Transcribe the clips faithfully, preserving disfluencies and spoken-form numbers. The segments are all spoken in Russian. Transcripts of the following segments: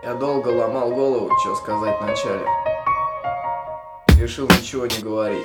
Я долго ломал голову, что сказать вначале. Решил ничего не говорить.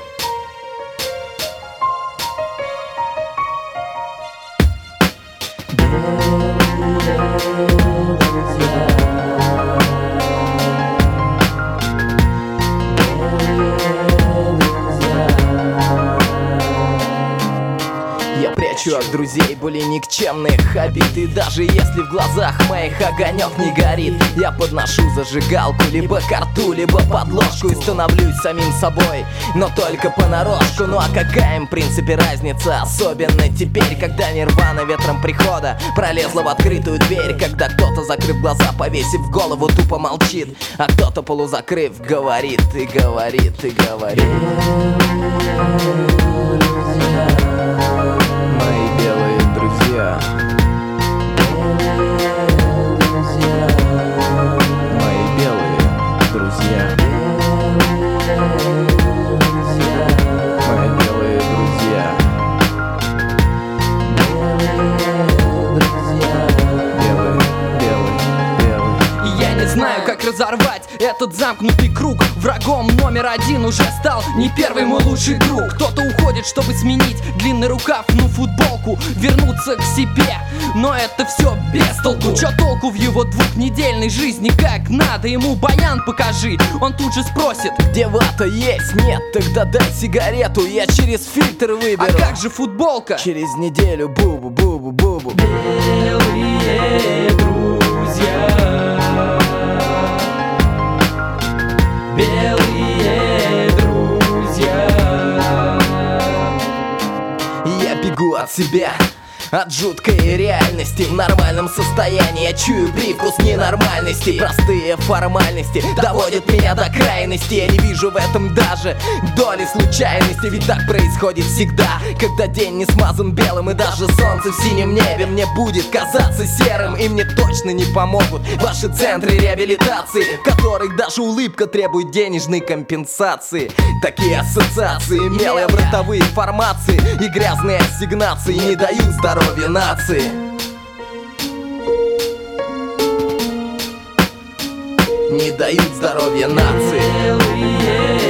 Я прячу от друзей более никчемных обид, и даже если в глазах моих огонек не горит, я подношу зажигалку либо к рту, либо под ложку и становлюсь самим собой, но только понарошку. Ну а какая им в принципе разница, особенно теперь, когда нирвана ветром прихода пролезла в открытую дверь, когда кто-то, закрыв глаза, повесив голову, тупо молчит, а кто-то полузакрыв говорит и говорит и говорит. Мои белые друзья, мои белые друзья, мои белые друзья, белые, белые, белые. Я не знаю, как разорвать этот замкнутый круг. Врагом номер один уже стал не первый мой лучший друг. Кто-то уходит, чтобы сменить длинный рукав, ну футболку, вернуться к себе, но это все без толку. Чё толку в его двухнедельной жизни, как надо ему баян покажи, он тут же спросит: где вата есть? Нет, тогда дай сигарету, я через фильтр выберу. а как же футболка? Через неделю бубу, бубу, бубу. Белые друзья, белые друзья. Я бегу от себя, от жуткой реальности. В нормальном состоянии я чую привкус ненормальности. Простые формальности доводят меня до крайности. Я не вижу в этом даже доли случайности, ведь так происходит всегда, когда день не смазан белым, и даже солнце в синем небе мне будет казаться серым. И мне точно не помогут ваши центры реабилитации, в которых даже улыбка требует денежной компенсации. Такие ассоциации, мелые бортовые формации и грязные ассигнации не дают здоровья нации. Не дают здоровья нации.